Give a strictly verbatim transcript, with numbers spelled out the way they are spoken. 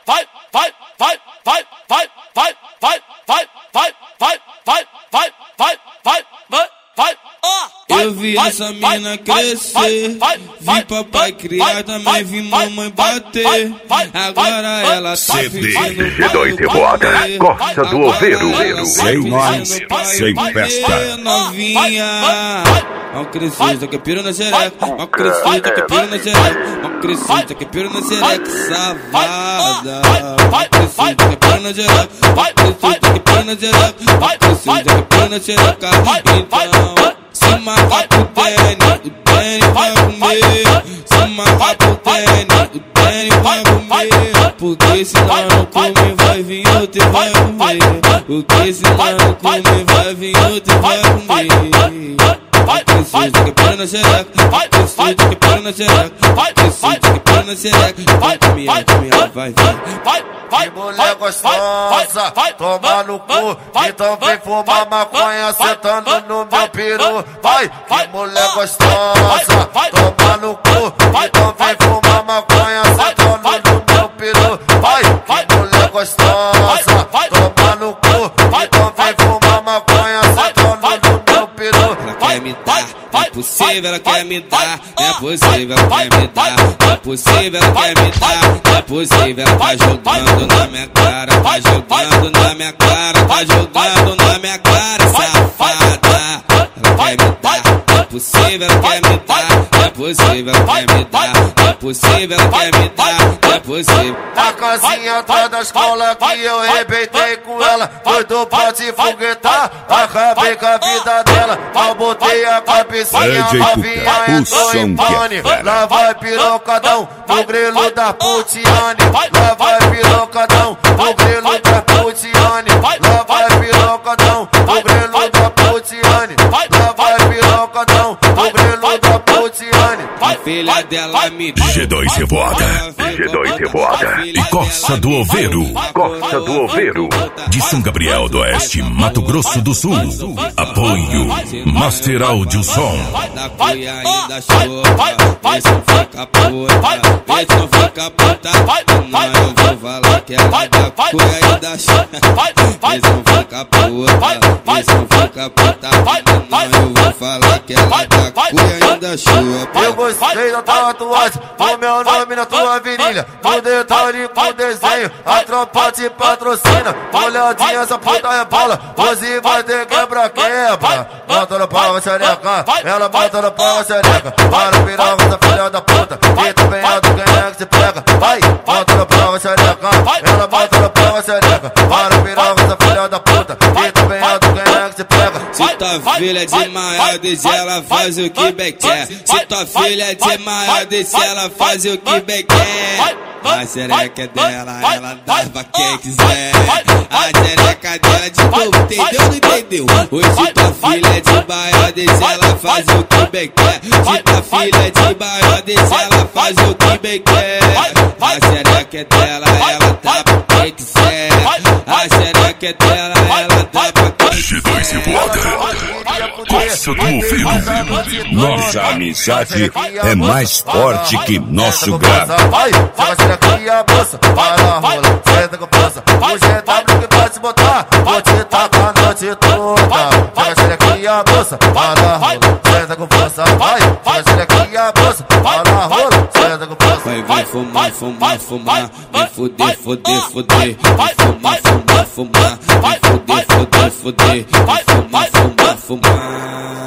vai, vai, vai, vai, vai, vai, vai, vai, vai, vai, vai, vai, vai, vai, vai, vai. Eu vi essa mina crescer, vi papai criar, também vi mamãe bater. Agora ela tá C D G dois Revoada, Costa do Oveiro. Sem nós, sem festa. Novinha, mal crescida que pira na xereca, mal crescida que pira na xereca, mal crescida que pira na xereca, safada. Mal crescida que pira na xereca, mal crescida que pira na xereca, mal crescida que pira na xereca. Então se marcar pro tênis, o tênis vai comer. Se marcar pro tênis, o tênis vai comer. Porque se nós não comer, vai vir outro e vai comer. Porque se nós não comer, vai vir outro e vai comer. Precisa que pira na xereca, precisa que pira na xereca, precisa que pira na xereca. Vai caminhar, caminhar, vai, vai. Que mulher gostosa, toma no cu, então vem fumar maconha sentando no meu peru. Vai, que mulher gostosa, toma no cu, então vem fumar maconha sentando no meu peru. Vai, que mulher gostosa, toma no cu, então vem fumar maconha sentando no meu peru. Ela quer me dar, não é possível, ela quer me dar, não é possível, ela quer me dar, não é possível, ela quer me dar, não é possível, ela tá jogando na minha cara, tá jogando na minha cara, tá jogando na minha cara, safada. Ela quer me dar, não é possível, ela quer me dar, não é possível, ela quer me dar, não é possível, ela quer me dar, não é possível. A casinha atrás da escola que eu arrebentei com ela, foi do pote foguetar, acabei com a vida dela, mal botei a cabecinha, novinha entrou em pane. Lá vai pirocadão, no grilo da Putiane. Lá vai pirocadão, no grilo da Putiane. Lá vai pirocadão, no grilo da Putiane. Lá vai pirocadão, no grilo da Putiane. A filha dela me G dois Revoada, G dois Revoada. e Costa do Oveiro, Costa do Oveiro. de São Gabriel do Oeste, Mato Grosso do Sul. Apoio Master Audio Som. da cuia ainda chora, vê se não fica puta, vê se não fica puta. Não, eu vou falar que ela da cuia ainda chora, vê se não fica puta, vê se não fica puta. Não, eu vou falar que ela da cuia ainda chora. Eu gostei da tatuagem, o meu nome na tua virilha, no detalhe com desenho, a tropa te patrocina. Olhadinha, essa puta é bala, hoje vai ter quebra-quebra. Bota no pau, xereca, ela bota no pau, xereca. Para o piroca, essa filha da puta, que tu vem alto, quem é que se pega? Vai, bota no pau, xereca, ela bota no pau, xereca. Para o piroca, essa filha da puta, que tu vem alto, quem é que se pega? Se tua filha é de maior, deixa ela faz o que bem quer. Se tua filha é de maior, deixa ela faz o que bem quer. A xereca é dela, ela dá pra quem quiser. A xereca dela de novo, entendeu ou não entendeu? Hoje tua filha é de maior, deixa ela faz o que bem quer. Se tua filha é de maior, deixa ela faz o que bem quer. A xereca é dela, ela dá pra quem quiser. A xereca é dela, ela dá pra quem quiser. G dois Revoada, Costa do Oveiro. Nossa amizade é mais forte que nosso grave. Vai, joga xereca e a bolsa, para a rola, senta com força. O G W que vai se botar, vou te tacar a noite toda. Joga xereca e a bolsa, para a rola, senta com força. Vai, joga xereca e a bolsa, para a rola, senta com força. Vai, vai fumar, fumar, fumar, vem fuder, fuder, fuder. Vem fumar, fumar, fumar, vem fuder, fuder, fuder. Vem fumar, fumar, fumar.